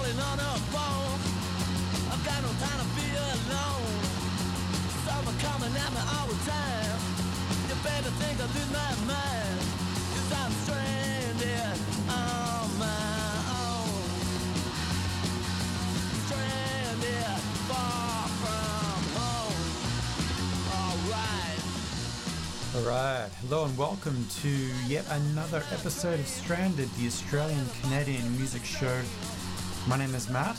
calling on her phone. I've got no time to be alone. Someone coming at me all the time. You better think I lose my mind, 'cause I'm stranded on my own. Stranded far from home. Alright, hello and welcome to yet another episode of Stranded, the Australian-Canadian music show. My name is Matt.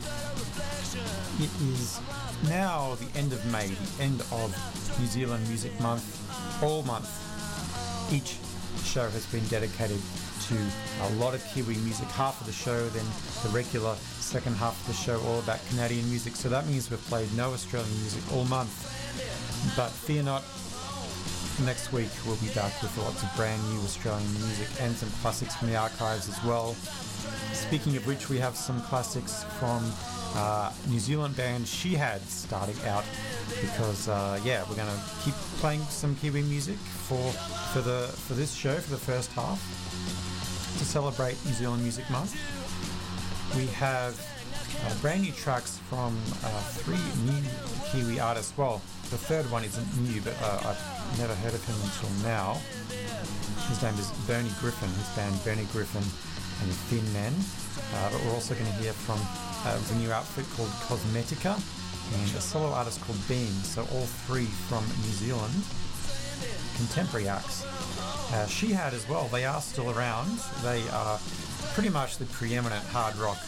It is now the end of May, the end of New Zealand Music Month. All month, each show has been dedicated to a lot of Kiwi music. Half of the show, then the regular second half of the show, all about Canadian music. So that means we've played no Australian music all month. But fear not, next week we'll be back with lots of brand new Australian music and some classics from the archives as well. Speaking of which, we have some classics from New Zealand band Shihad starting out, because we're going to keep playing some Kiwi music for this show for the first half to celebrate New Zealand Music Month. We have brand new tracks from three new Kiwi artists. Well, the third one isn't new, but I've never heard of him until now. His name is Bernie Griffin, his band Bernie Griffin and the Thin Men. But we're also going to hear from a new outfit called Cosmetica and a solo artist called Beam. So all three from New Zealand, contemporary acts. Shihad as well, they are still around. They are pretty much the preeminent hard rock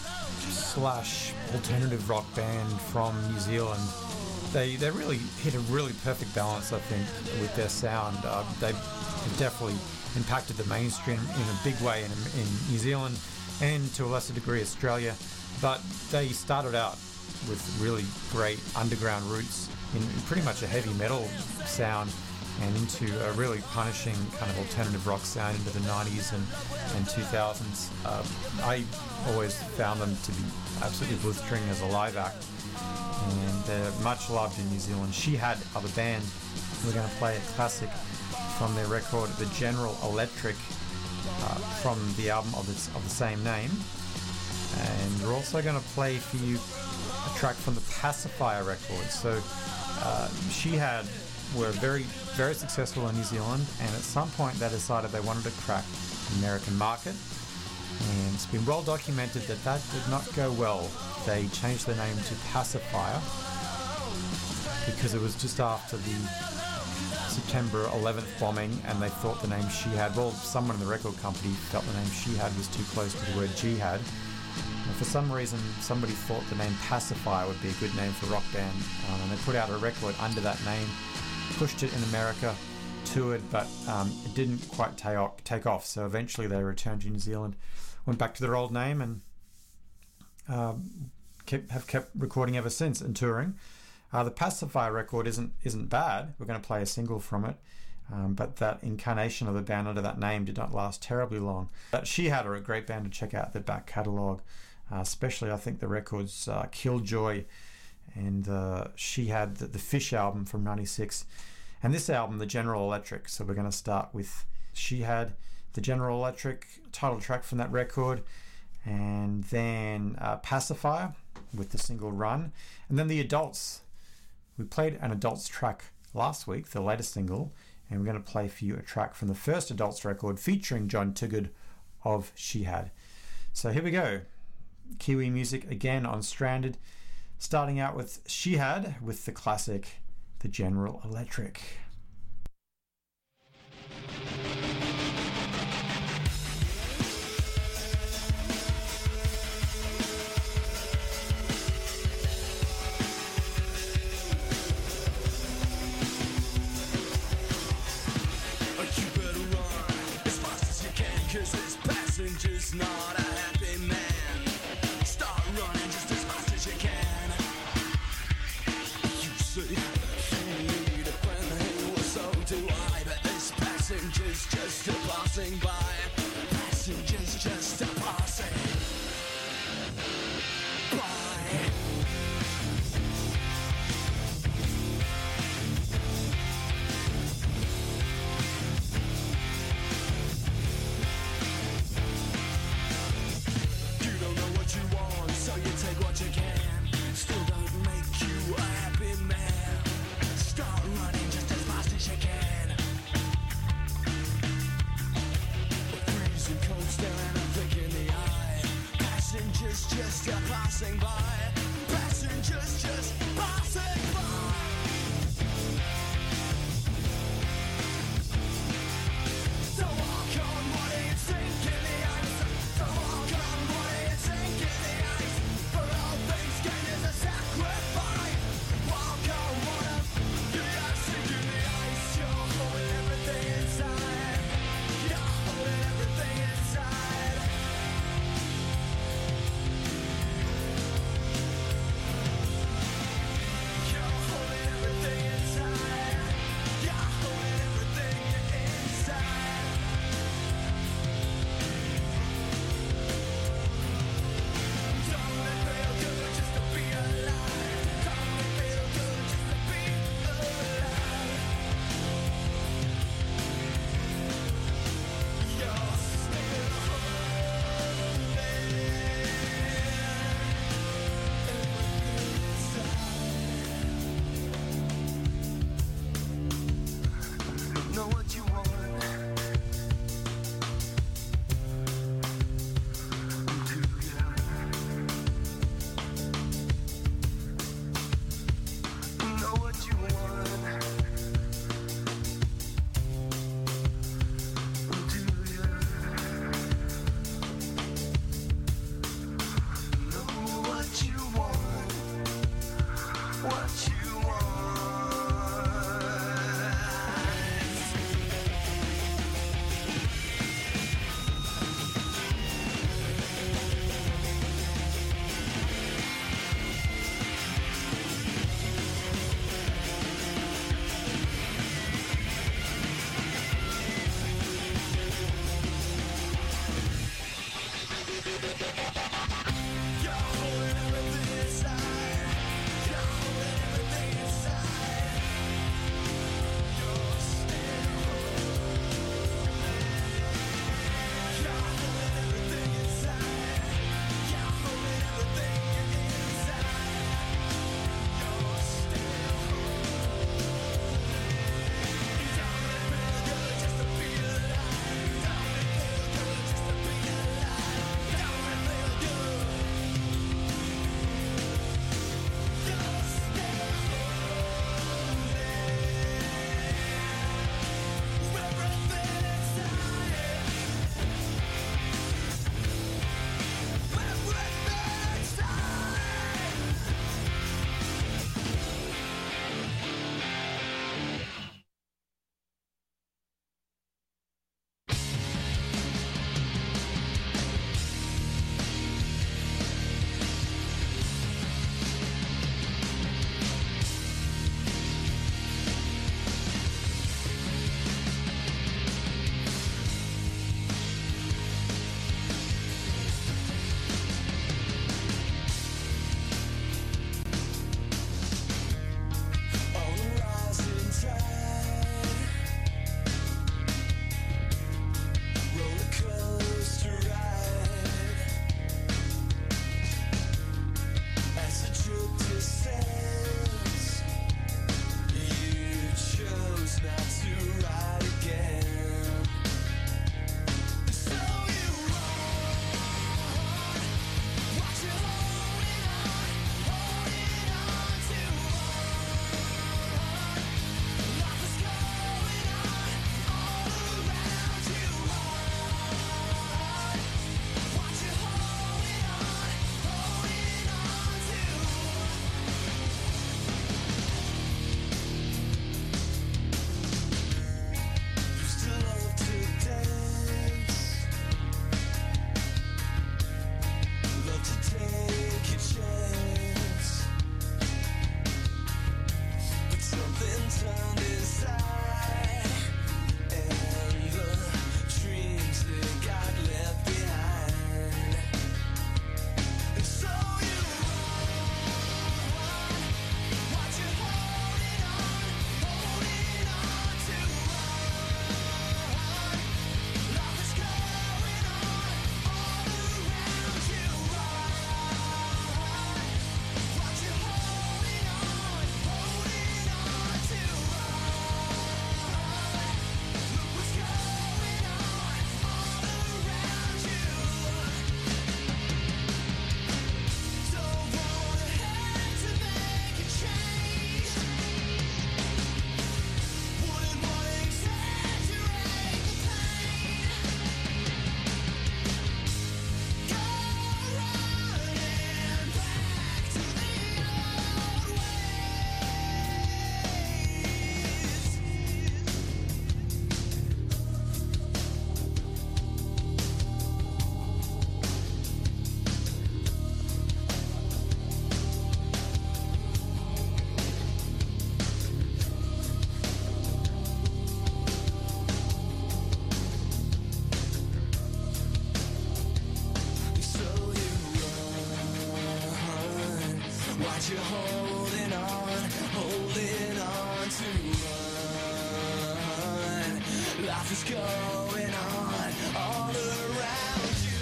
/ alternative rock band from New Zealand. They really hit a really perfect balance, I think, with their sound. They've definitely impacted the mainstream in a big way in New Zealand and to a lesser degree Australia. But they started out with really great underground roots in pretty much a heavy metal sound and into a really punishing kind of alternative rock sound into the 90s and 2000s. I always found them to be absolutely blistering as a live act, and they're much loved in New Zealand. Shihad are the band. We're going to play a classic from their record, The General Electric, from the album of the same name. And we're also going to play for you a track from the Pacifier record. So Shihad were very, very successful in New Zealand, and at some point they decided they wanted to crack the American market. And it's been well documented that did not go well. They changed their name to Pacifier because it was just after the September 11th bombing, and they thought the name Shihad, well, someone in the record company felt the name Shihad was too close to the word jihad. And for some reason, somebody thought the name Pacifier would be a good name for a rock band, and they put out a record under that name, pushed it in America, toured, but it didn't quite take off. So eventually they returned to New Zealand, went back to their old name, and have kept recording ever since and touring. The Pacifier record isn't bad. We're going to play a single from it, but that incarnation of the band under that name did not last terribly long. But Shihad are a great band to check out their back catalogue, especially I think the records Killjoy and Shihad, the Fish album from '96, and this album, The General Electric. So we're going to start with Shihad, The General Electric, title track from that record, and then Pacifier with the single Run, and then the Adults. We played an Adults track last week, the latest single, and we're going to play for you a track from the first Adults record featuring John Tugard of Shihad. So here we go. Kiwi music again on Stranded, starting out with Shihad with the classic The General Electric. Just not a happy man. Start running just as fast as you can. You see, you need a friend, well, so do I. But this passenger's just a passing by. Passenger's just a passing by. So passing by. Passengers just passing by. Don't walk on water, you sink in the ice. Don't walk on water, you sink in the ice. For all things gained is a sacrifice. Walk on water, you are sinking the ice. You're holding everything inside. You're holding everything inside. What you holding on to run? Life is going on all around you.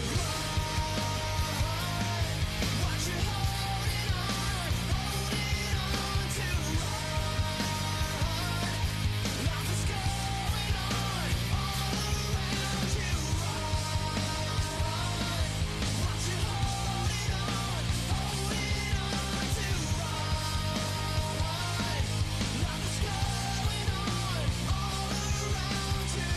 What you holding on to run? Life is going on all around you. What you holding on to run? Life is going on all around you.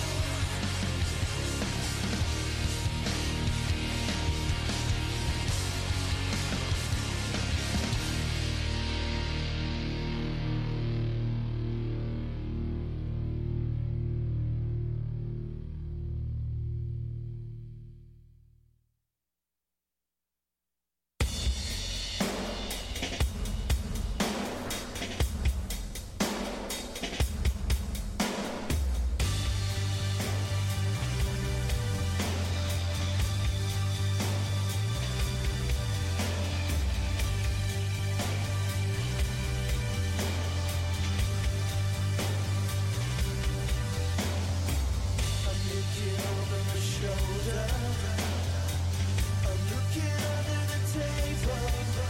I'm looking over my shoulder. I'm looking under the table.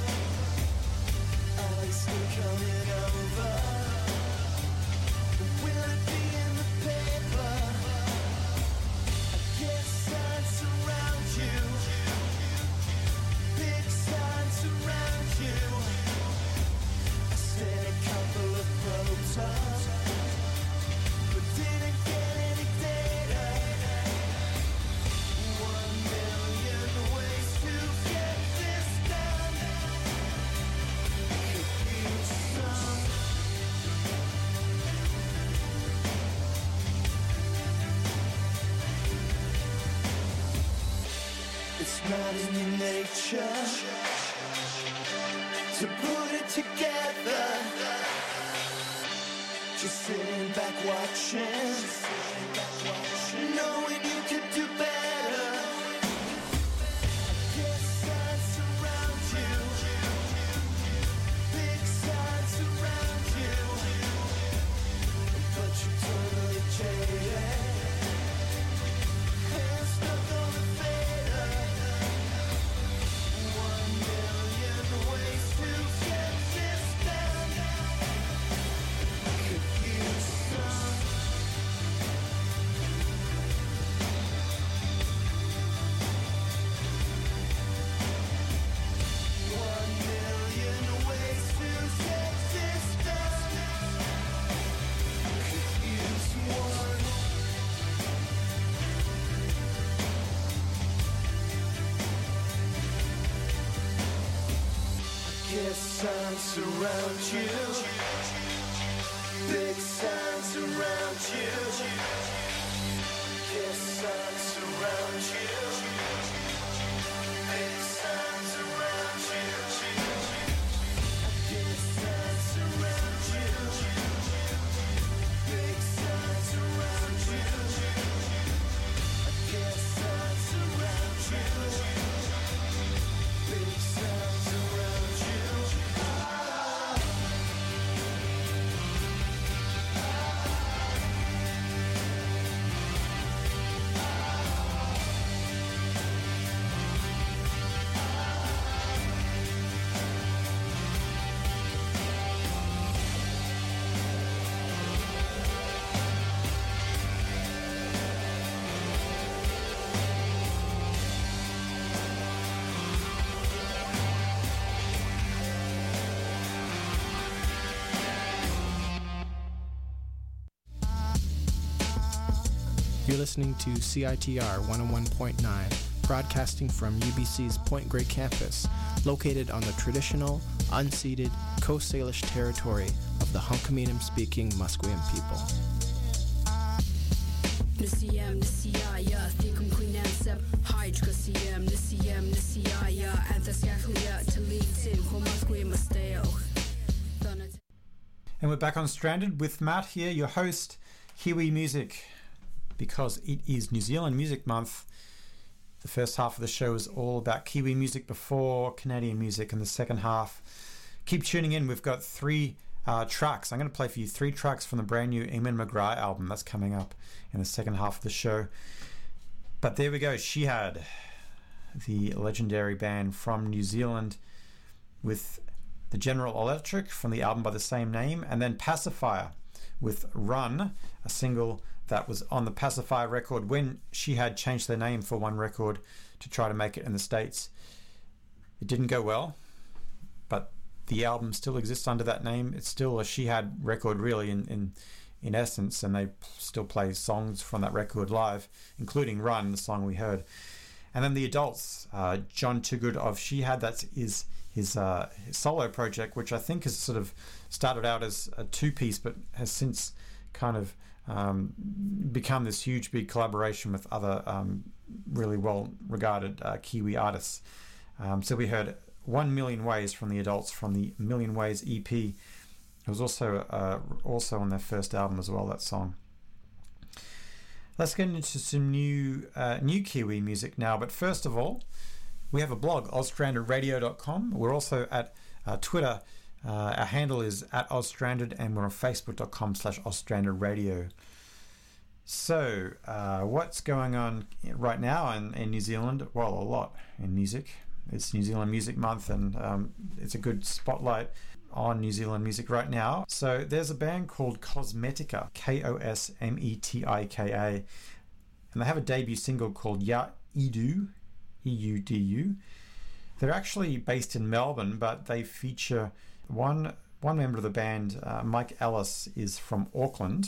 Are they still coming over? Will it be in the paper? I guess signs surround you. Big signs surround you. I sent a couple of prototypes, but didn't get any data. 1 million ways to get this done. Could use some. It's not in your nature to put it together. Just sitting back watching, knowing you could do better. I guess signs surround you. Big signs surround you. But you're totally jaded. Hands stuck on the fader. 1 million ways to get this done. Could use some. Signs around you, big signs around you. Yes, signs around you, big signs around you. Yes, signs around you, big signs around you. Yes, signs around you, big signs around you. You're listening to CITR 101.9, broadcasting from UBC's Point Grey campus, located on the traditional, unceded Coast Salish territory of the Hunkaminam-speaking Musqueam people. Nisiyam nisiyaya thikum queenansep hydra siyam nisiyam nisiyaya anthasyakhlia talitin homasque masteo. And we're back on Stranded with Matt here, your host, Kiwi Music. Because it is New Zealand Music Month, the first half of the show is all about Kiwi music before Canadian music, and the second half Keep tuning in. We've got 3 tracks. I'm going to play for you 3 tracks from the brand new Eamon McGrath album. That's coming up in the second half of the show. But there we go. Shihad, the legendary band from New Zealand, with the General Electric from the album by the same name, and then Pacifier with Run, a single that was on the Pacifier record when Shihad changed their name for one record to try to make it in the States. It didn't go well, but the album still exists under that name. It's still a Shihad record, really, in essence, and they still play songs from that record live, including Run, the song we heard. And then the Adults, John Toogood of Shihad, that's his solo project, which I think has sort of started out as a 2-piece, but has since kind of become this huge, big collaboration with other really well-regarded Kiwi artists. So we heard 1 Million Ways from the Adults from the Million Ways EP. It was also on their first album as well, that song. Let's get into some new Kiwi music now, but first of all, we have a blog, ozstrandedradio.com. We're also at Twitter. Our handle is @ozstranded, and we're on facebook.com/ozstrandedradio. So, what's going on right now in New Zealand? Well, a lot in music. It's New Zealand Music Month, and it's a good spotlight on New Zealand music right now. So there's a band called Cosmetica, Kosmetika, and they have a debut single called Ya Idu, EUDU. They're actually based in Melbourne, but they feature one member of the band, Mike Ellis, is from Auckland,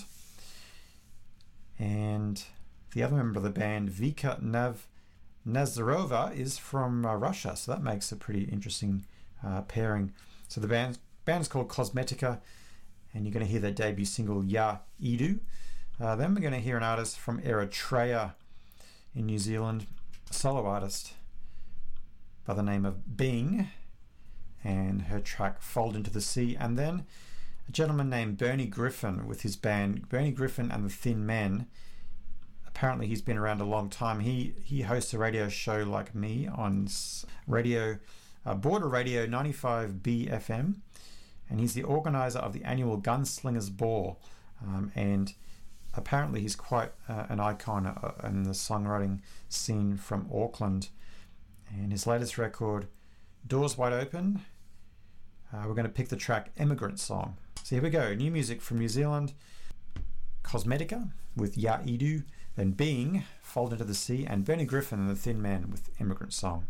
and the other member of the band, Vika Nazarova, is from Russia, so that makes a pretty interesting pairing. So the band is called Cosmetica, and you're going to hear their debut single, Ya Idu. Then we're going to hear an artist from Eritrea in New Zealand, a solo artist by the name of Bing, and her track Fold Into the Sea. And then a gentleman named Bernie Griffin with his band Bernie Griffin and the Thin Men. Apparently he's been around a long time. He hosts a radio show like me on radio, Border Radio 95B FM, and he's the organizer of the annual Gunslingers Ball, and apparently he's quite an icon in the songwriting scene from Auckland. And his latest record, Doors Wide Open, we're going to pick the track Immigrant Song. So here we go, new music from New Zealand, Cosmetica with Ya Idu, then Being, Fold Into the Sea, and Bernie Griffin and the Thin Man with Immigrant Song.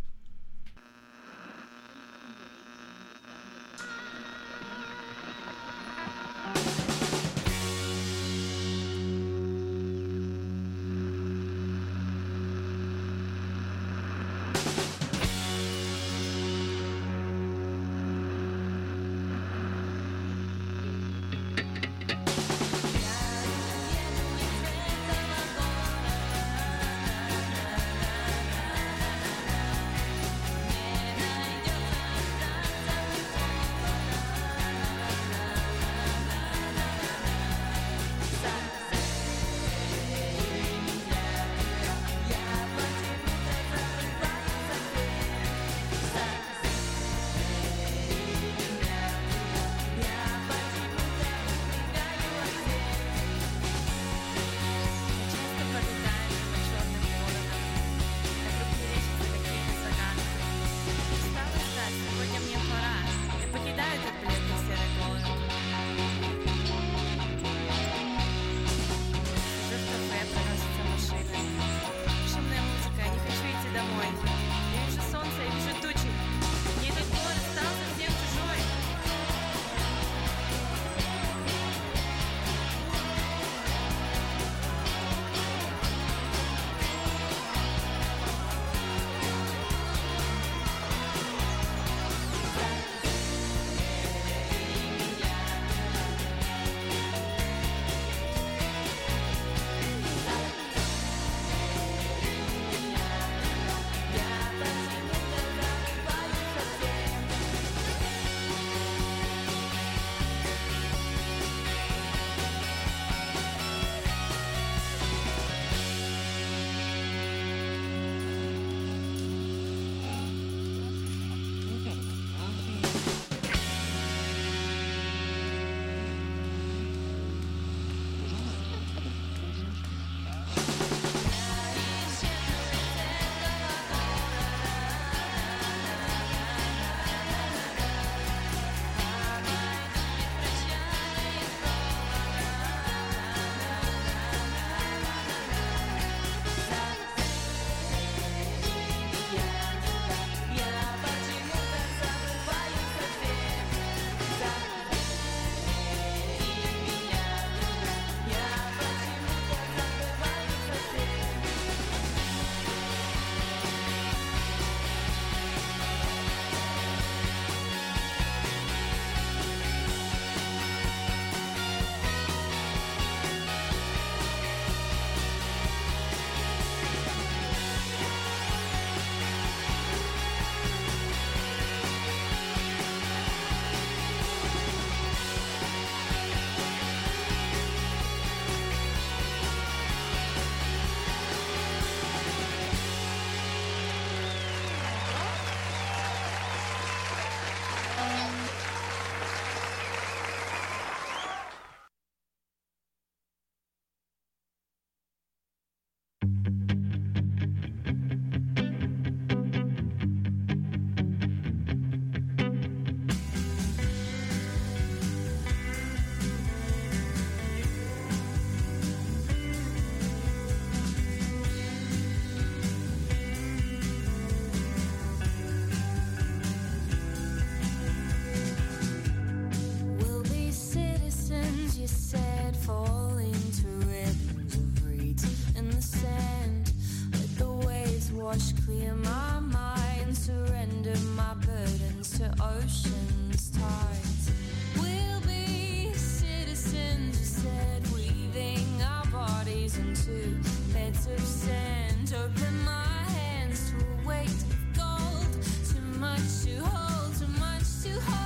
walls into beds of sand. Open my hands to a weight of gold. Too much to hold, too much to hold.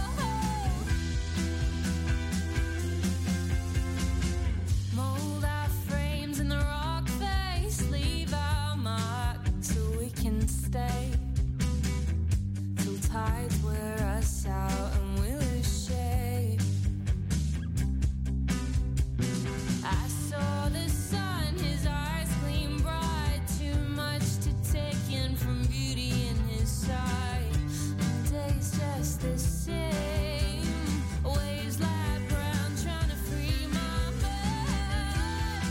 Mold our frames in the rock face. Leave our mark so we can stay. Till tides wear us out and we lose shape. I saw the sun, his eyes gleam bright. Too much to take in from beauty in his sight. The day's just the same. Waves lie brown, trying to free my mind.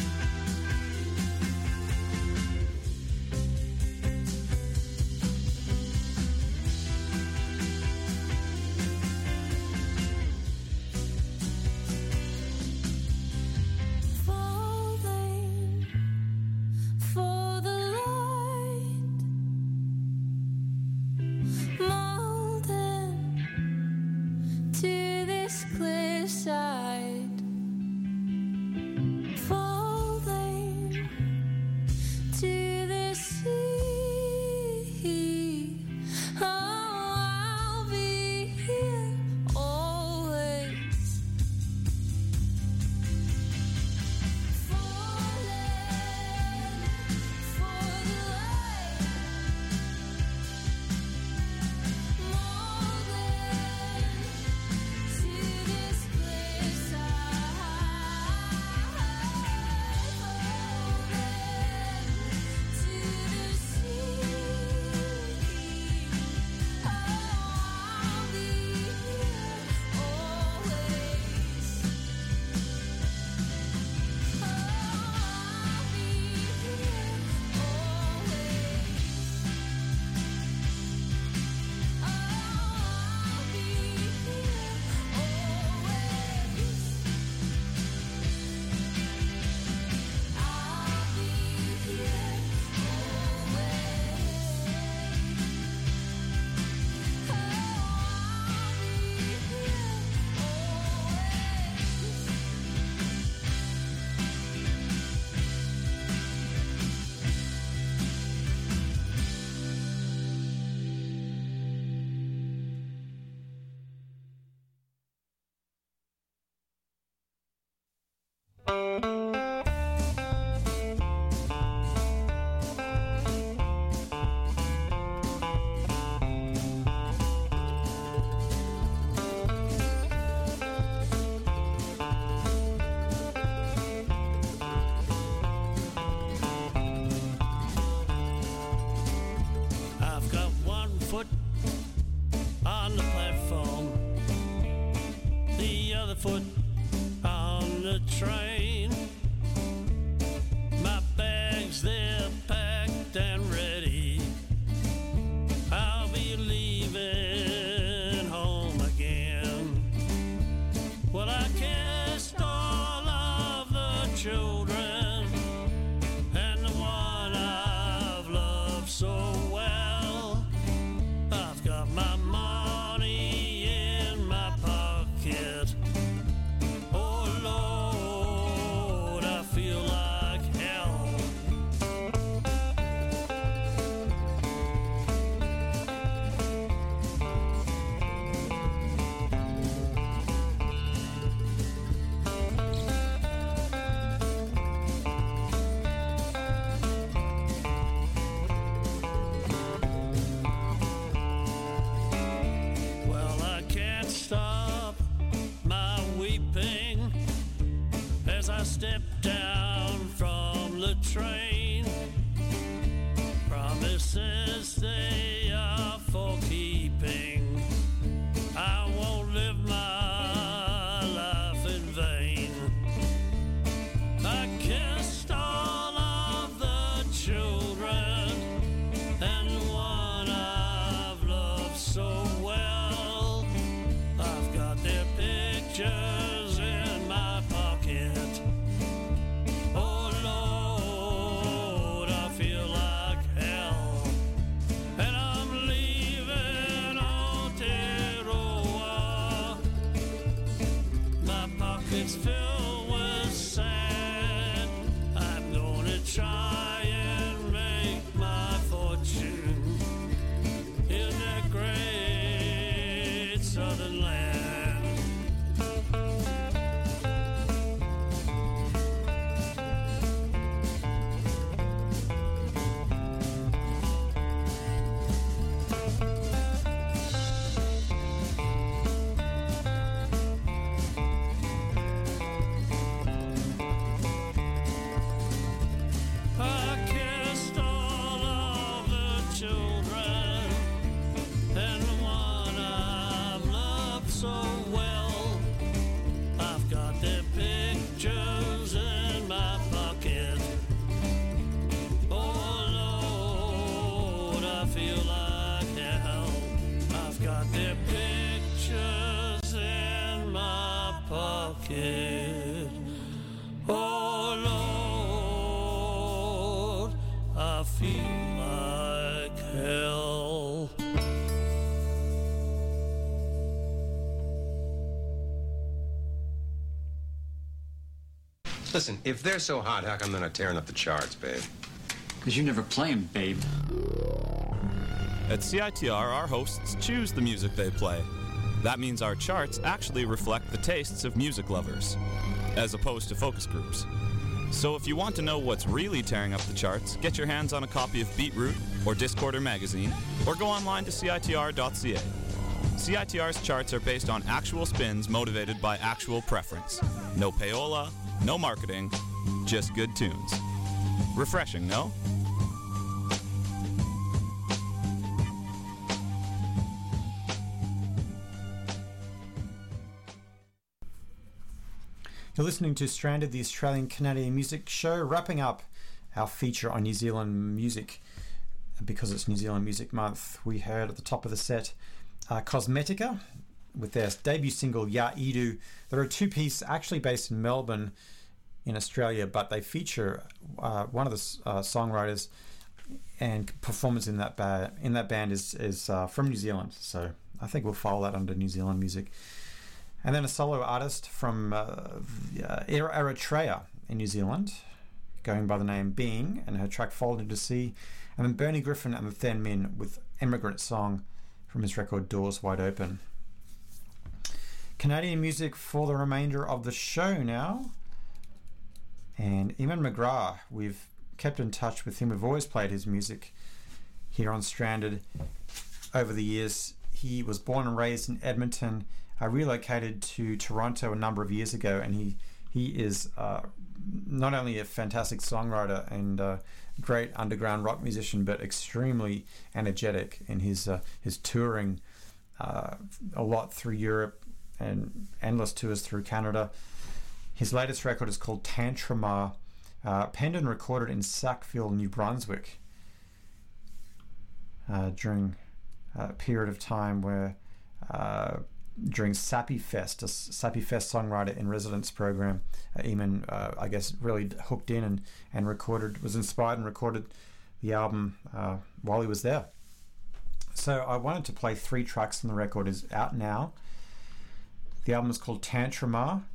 Falling for the light, molding to this cliffside, falling to the sea. Oh, I'll be here always. Falling for the light, molding to this foot on the train. My bags, they're packed and ready. I'll be leaving home again. Well, I kissed all of the children and the one I've loved so well. I've got my money in my pocket. Oh Lord, I feel like hell. Well, I can't stop my weeping as I step down from the train. Promises they are for keeping. I won't live my life in vain. I kissed all of the children and the one I've loved so well. I've got their pictures in my pocket. Oh Lord, I feel like hell. I've got their pictures in my pocket. Oh Lord, I feel like hell. Listen, if they're so hot, how come they're not tearing up the charts, babe? Because you never play 'em, babe. At CITR, our hosts choose the music they play. That means our charts actually reflect the tastes of music lovers, as opposed to focus groups. So if you want to know what's really tearing up the charts, get your hands on a copy of Beatroot or Discorder magazine, or go online to CITR.ca. CITR's charts are based on actual spins motivated by actual preference. No payola, no marketing, just good tunes. Refreshing, no? You're listening to Stranded, the Australian Canadian music show, wrapping up our feature on New Zealand music. Because it's New Zealand Music Month, we heard at the top of the set Cosmetica with their debut single Ya Idu. They're a two-piece actually based in Melbourne in Australia, but they feature one of the songwriters and performers in that band is from New Zealand, so I think we'll file that under New Zealand music. And then a solo artist from Eritrea in New Zealand, going by the name Being, and her track Folded to Sea. And then Bernie Griffin and the Thin Min with Emigrant Song from his record Doors Wide Open. Canadian music for the remainder of the show now. And Eamon McGrath, we've kept in touch with him. We've always played his music here on Stranded over the years. He was born and raised in Edmonton, relocated to Toronto a number of years ago, and he is not only a fantastic songwriter and great underground rock musician, but extremely energetic in his touring a lot through Europe and endless tours through Canada. His latest record is called Tantrama, penned and recorded in Sackville, New Brunswick, during a period of time where during Sappy Fest, a Sappy Fest songwriter in residence program, Eamon, I guess, really hooked in and was inspired and recorded the album while he was there. So I wanted to play 3 tracks on the record. Is out now. The album is called Tantrama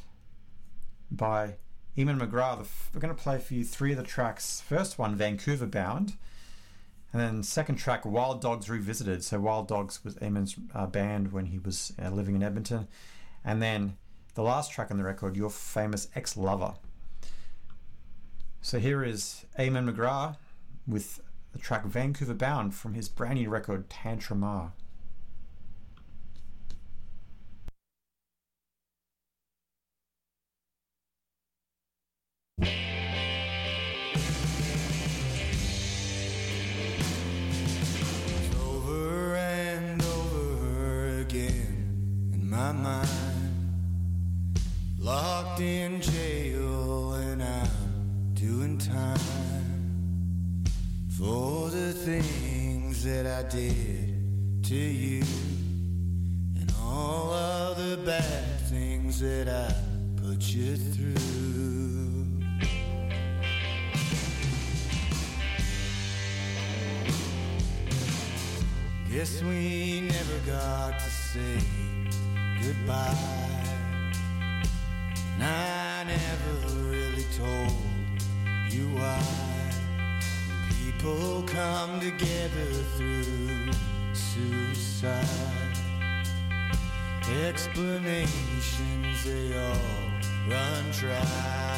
by Eamon McGrath. We're going to play for you 3 of the tracks. First one, Vancouver Bound. And then second track, Wild Dogs Revisited. So Wild Dogs was Eamon's band when he was living in Edmonton. And then the last track on the record, Your Famous Ex-Lover. So here is Eamon McGrath with the track Vancouver Bound from his brand new record, Tantrama. My mind locked in jail, and I'm doing time for the things that I did to you and all of the bad things that I put you through. Guess we never got to say goodbye, and I never really told you why. People come together through suicide. Explanations, they all run dry.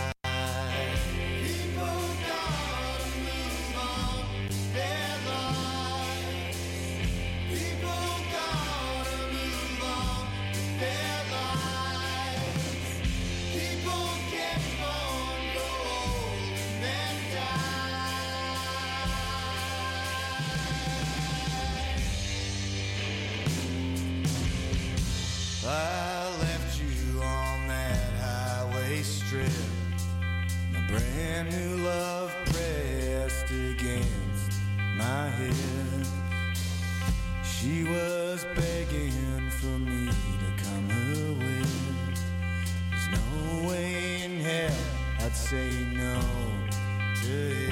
I left you on that highway strip, my head. She was begging for me to come her way. There's no way in hell I'd say no to it.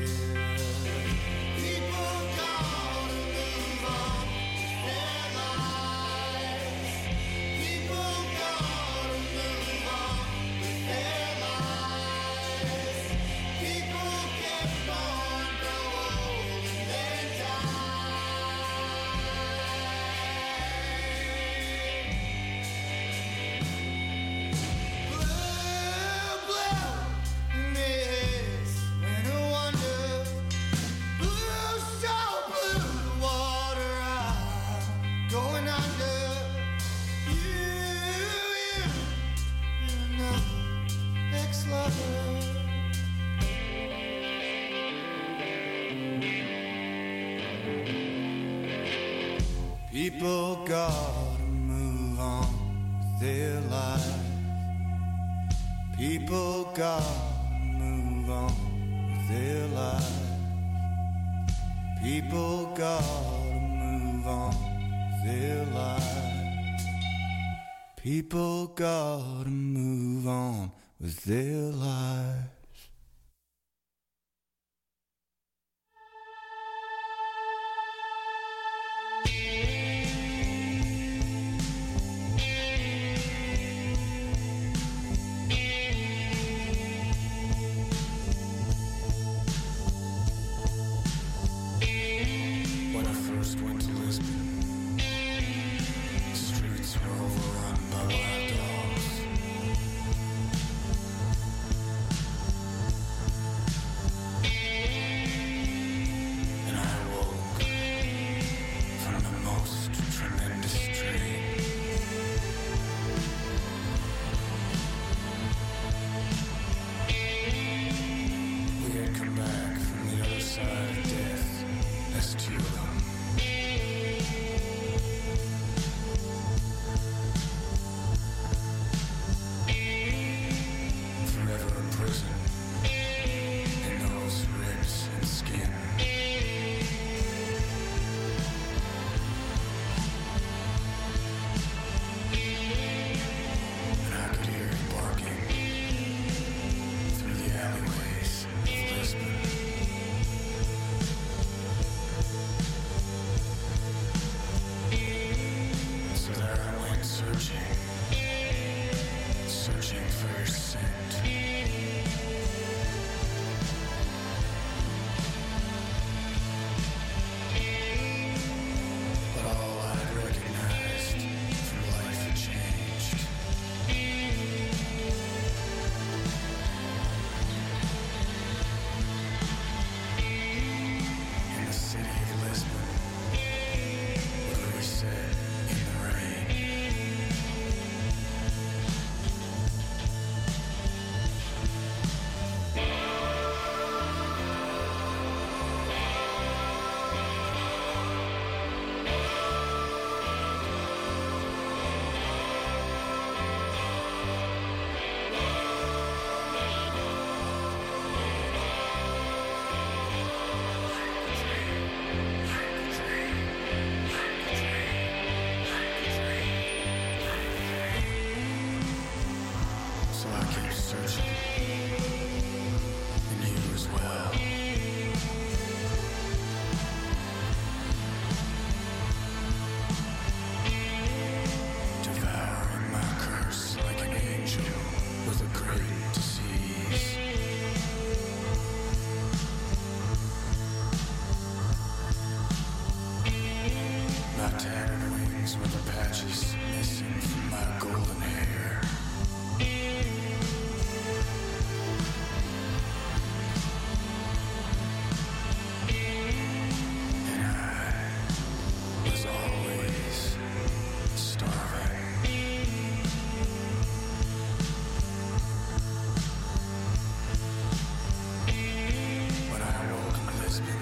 People gotta move on with their life. People gotta move on with their life. People gotta move on with their life. People gotta move on with their life.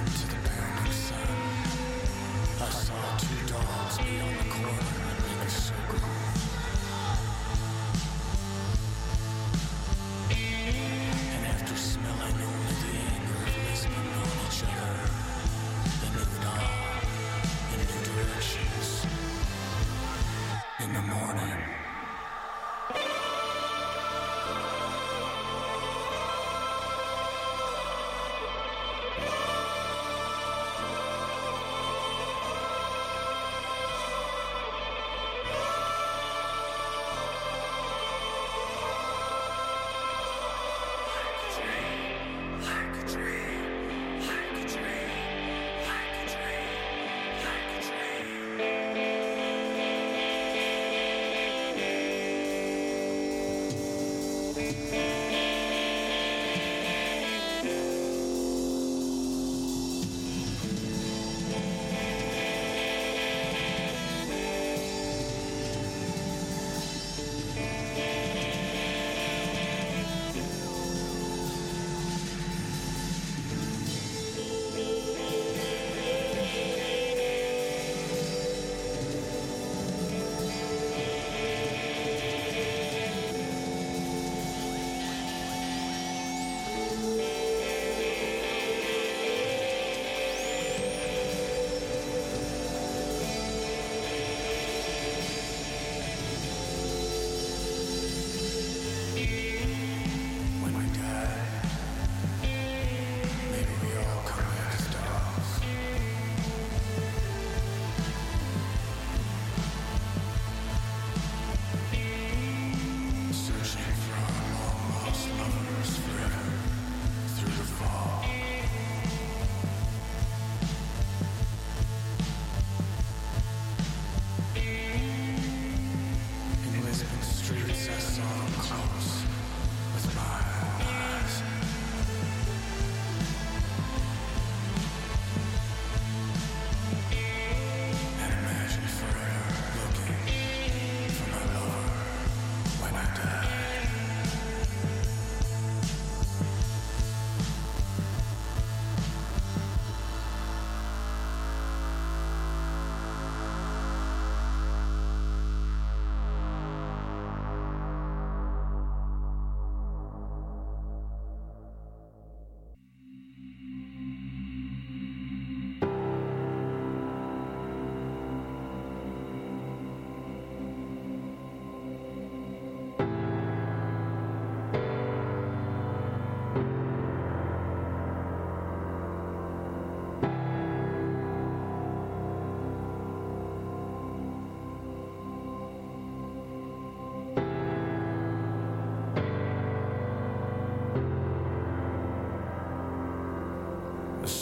Beyond the corner, I make a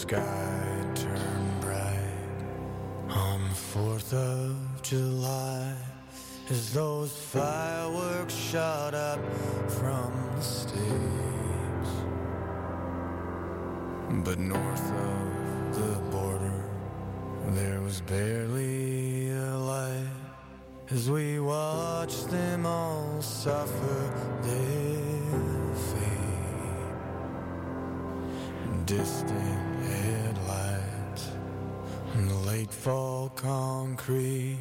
sky turned bright on the 4th of July as those fireworks shot up from the States. But north of the border there was barely a light as we watched them all suffer their fate. Distant headlights on the late fall concrete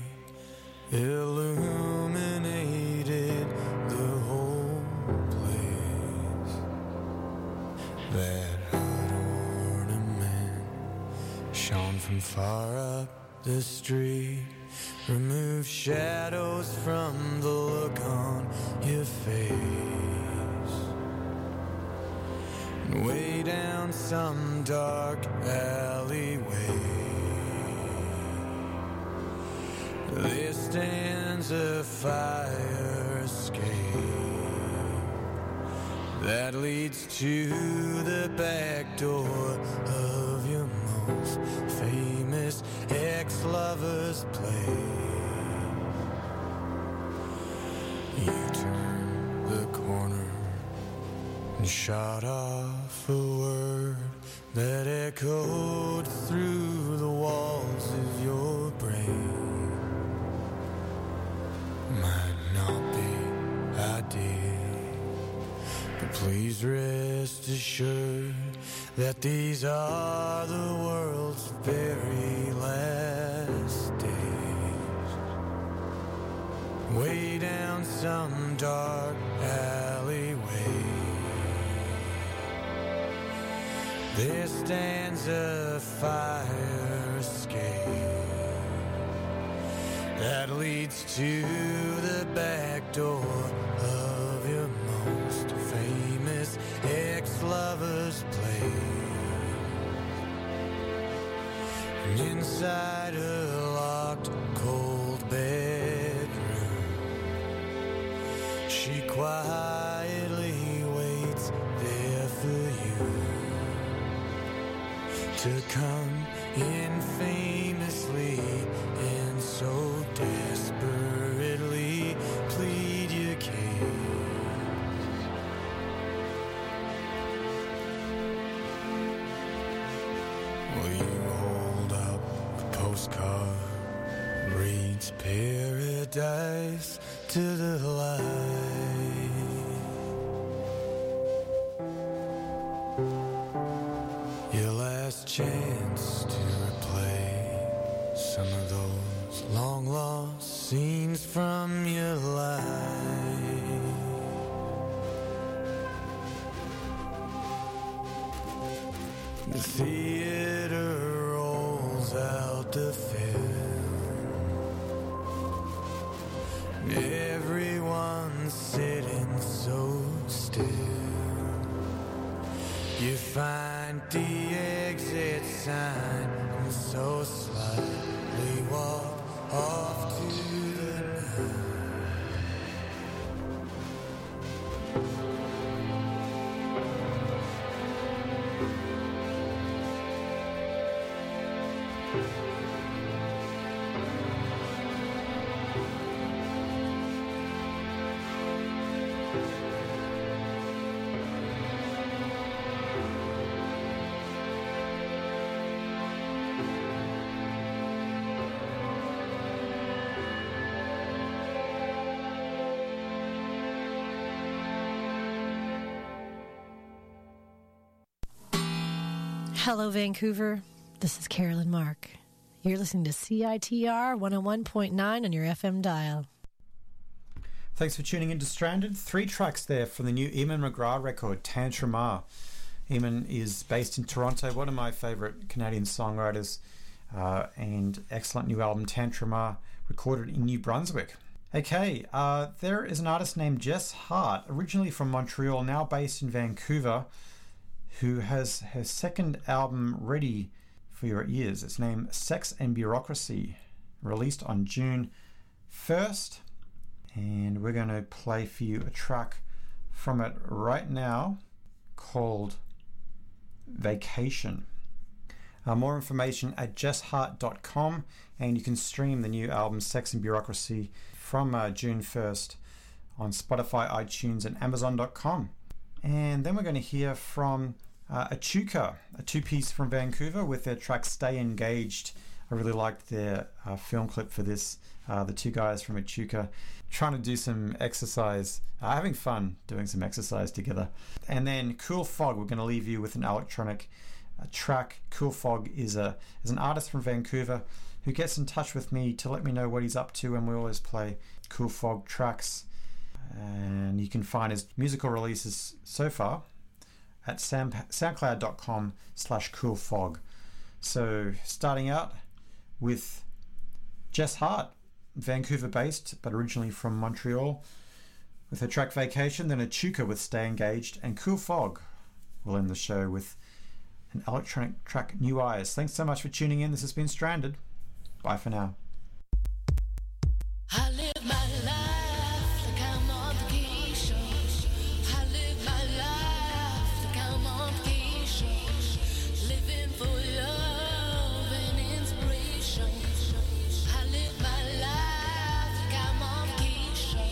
illuminated the whole place. That hood ornament shone from far up the street, remove shadows from the look on your face. And way down some dark alleyway there stands a fire escape that leads to the back door of your most famous ex-lover's place. You turned the corner and shot off a word that echoed through the walls of your brain. Might not be ideal, but please rest assured that these are the world's very last days. Way down some dark alleyway there stands a fire escape that leads to the back door of your most famous ex-lover's place. And inside a locked, cold bedroom, she quietly waits there for you to come in famously and so desperately plead your case. Will you hold up a postcard, reads paradise to the light? Your last chance to replay some of those long lost scenes from your life. The theater rolls out the film. Everyone's sitting so still. You find the exit sign and so slightly walk off to the night. Hello, Vancouver. This is Carolyn Mark. You're listening to CITR 101.9 on your FM dial. Thanks for tuning in to Stranded. 3 tracks there from the new Eamon McGrath record, Tantramar. Eamon is based in Toronto, one of my favourite Canadian songwriters, and excellent new album, Tantramar, recorded in New Brunswick. Okay, there is an artist named Jess Hart, originally from Montreal, now based in Vancouver, who has her second album ready for your ears. It's named Sex and Bureaucracy, released on June 1st. And we're going to play for you a track from it right now called Vacation. More information at jessheart.com, and you can stream the new album Sex and Bureaucracy from June 1st on Spotify, iTunes, and Amazon.com. And then we're going to hear from Echuca, a two-piece from Vancouver with their track Stay Engaged. I really liked their film clip for this. The two guys from Echuca trying to do some exercise, having fun doing some exercise together. And then Cool Fog, we're going to leave you with an electronic track. Cool Fog is an artist from Vancouver who gets in touch with me to let me know what he's up to, and we always play Cool Fog tracks. And you can find his musical releases so far at soundcloud.com/coolfog. So starting out with Jess Hart, Vancouver based but originally from Montreal, with her track Vacation, then Echuca with Stay Engaged, and Cool Fog will end the show with an electronic track, New Eyes. Thanks so much for tuning in. This has been Stranded. Bye for now. I live my life like I'm on vacation. I live my life like I'm on vacation. Living for love and inspiration. I live my life like I'm on vacation.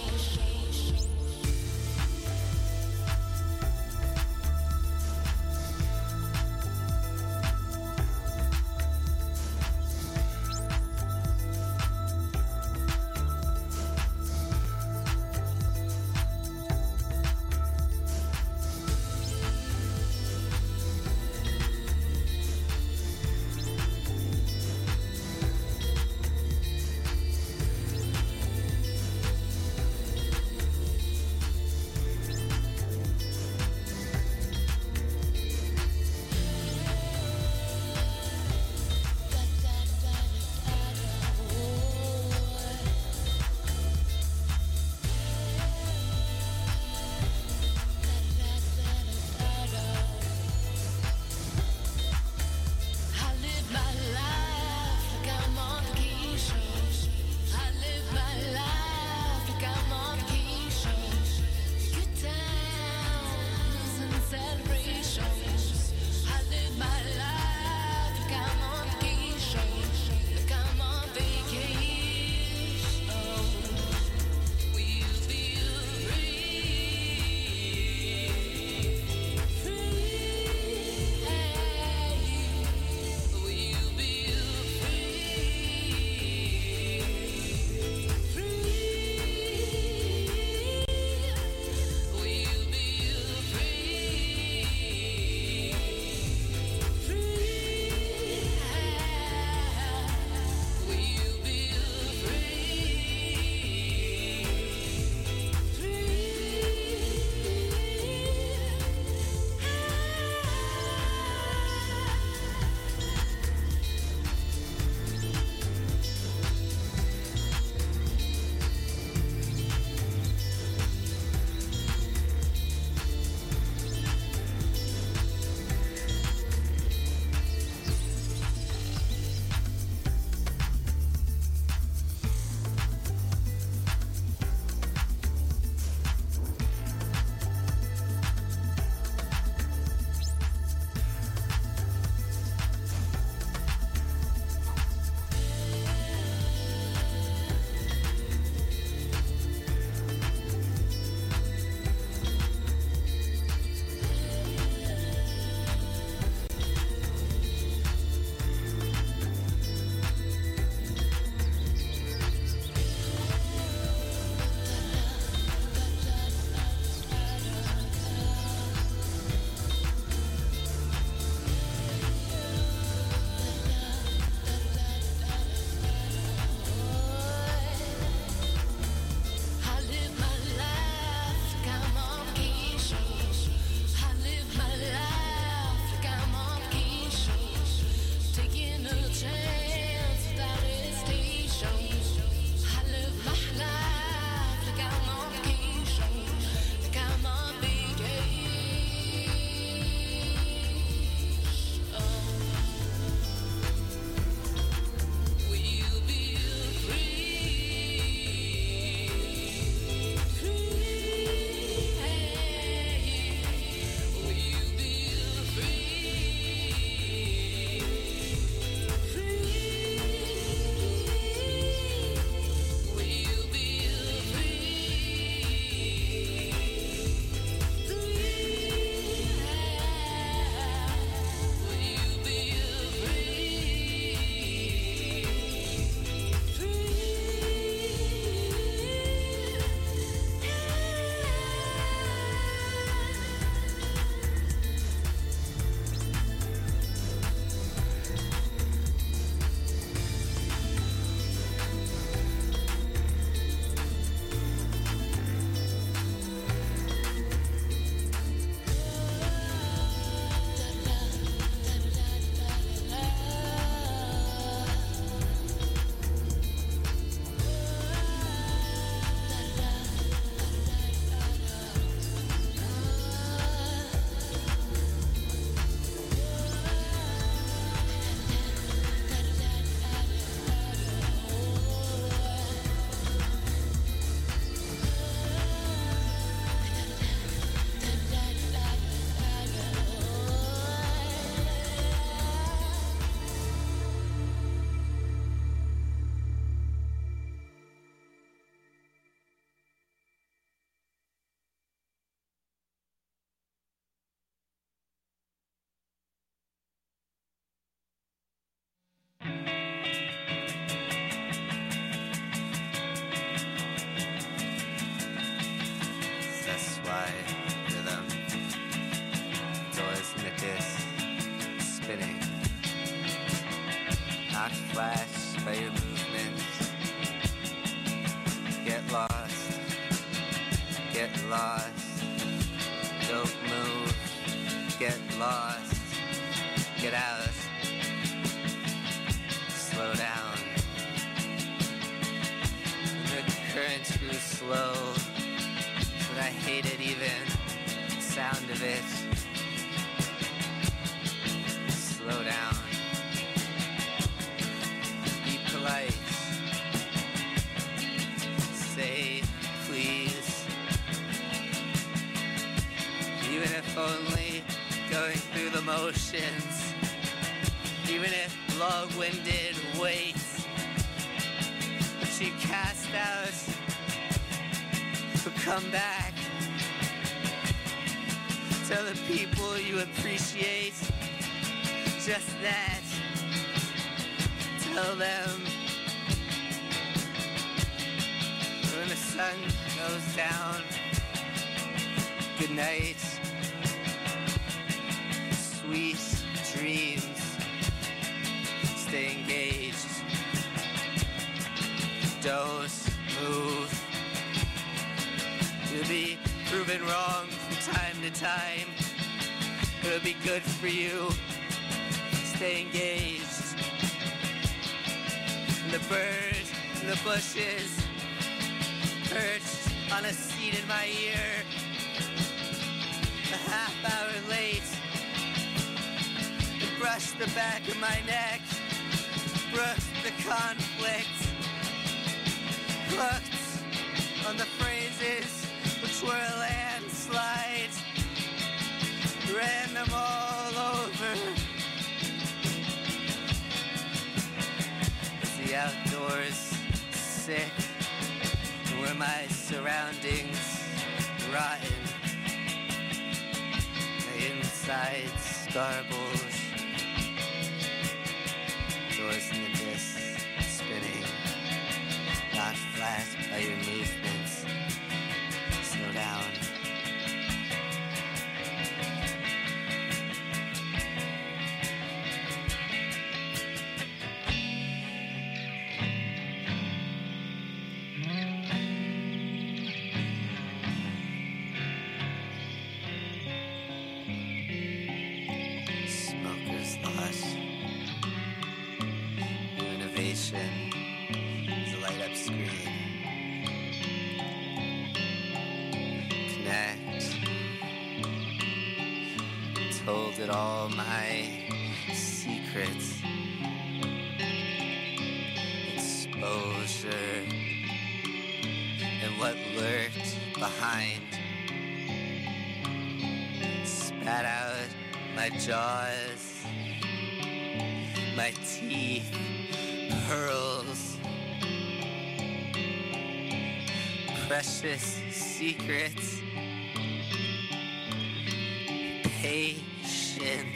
not flashed by your movements. Get lost, don't move, get lost, get out, slow down. The current grew slow, but I hated even the sound of it. Slow down. Be polite. Say please. Even if only going through the motions. Even if long-winded waits. But you cast out. But come back. Tell the people you appreciate just that. Tell them when the sun goes down, good night, sweet dreams, stay engaged, don't move. You'll be proven wrong from time to time. It'll be good for you. Stay engaged. And the bird in the bushes perched on a seat in my ear. A half hour late. It brushed the back of my neck. Brushed the conflict. Plucked on the phrases which were a landslide. Ran them all over. The outdoors sick, were my surroundings rotten, my insides garbled, doors in the abyss spinning, not flat by your movements. Slow down. Is a light-up screen. Connect. Told it all my secrets. Exposure and what lurked behind. Spat out my jaws, my teeth. Pearls, precious secrets, patience,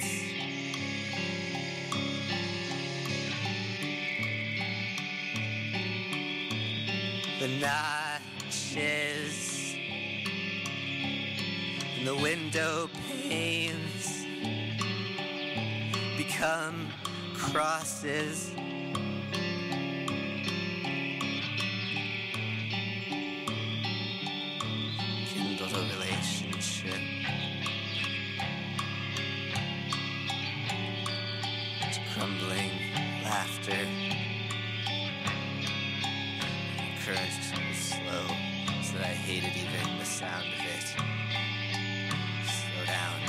the notches in the window panes become crosses. Relationship to crumbling laughter. The current was slow, so that I hated even the sound of it. Slow down.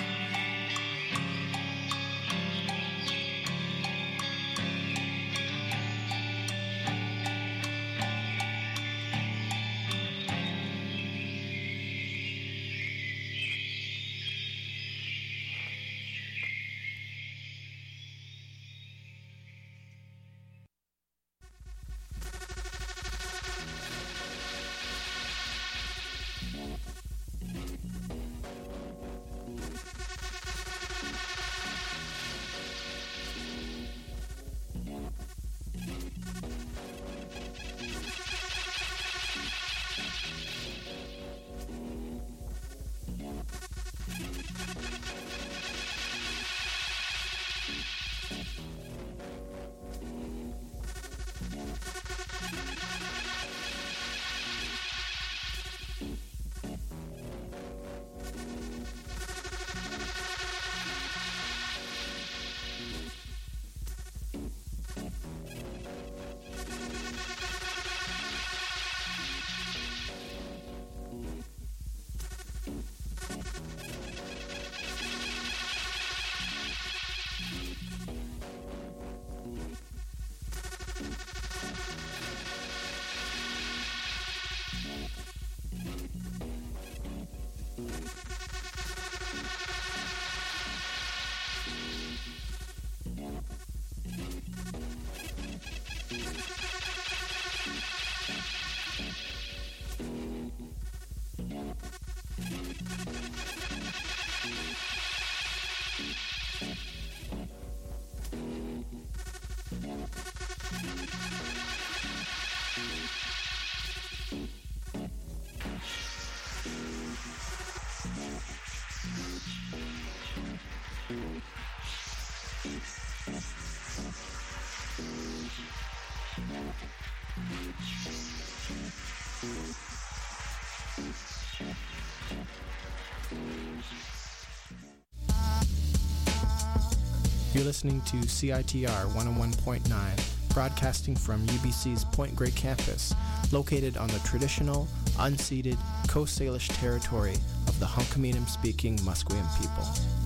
You're listening to CITR 101.9, broadcasting from UBC's Point Grey campus, located on the traditional, unceded Coast Salish territory of the Hunkaminam-speaking Musqueam people.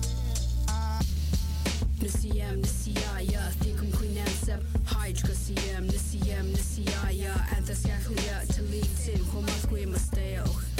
Nisiyam, Nisiyaya, Thikum Queenansep, Hydra Nisiyam, Nisiyam, Nisiyaya, Anthas Yaklia, Talitin, Homasqueam Masteo.